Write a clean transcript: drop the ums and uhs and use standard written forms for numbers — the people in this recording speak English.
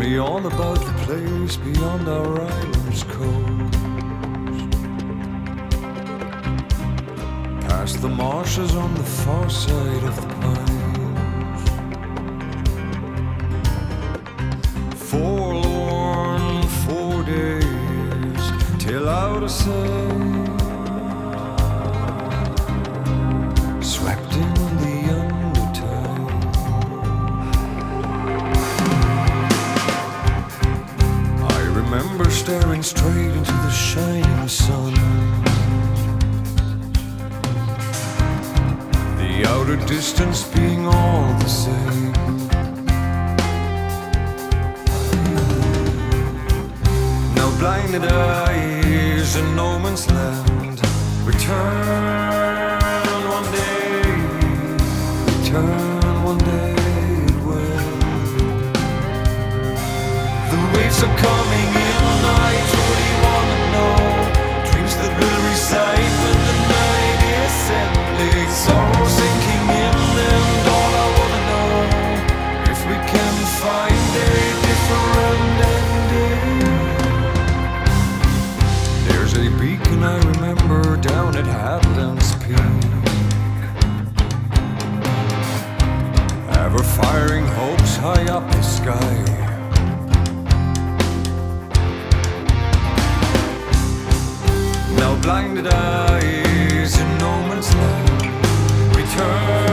me all about the place beyond our island's coast. Past the marshes on the far side of the pines. Forlorn 4 days till out of sight. Swept in the undertide. I remember staring straight into the shining sun. The outer distance being all the same. Now blinded eyes in no man's land. Return one day it will. The waves are coming in, I truly wanna know. Dreams that will reside when the night is ending. Sorrow sinking in, and all I wanna know if we can find a different ending. There's a beacon I remember down at Hadlands Peak, ever firing hopes high up the sky. Now blinded eyes in no man's land. Return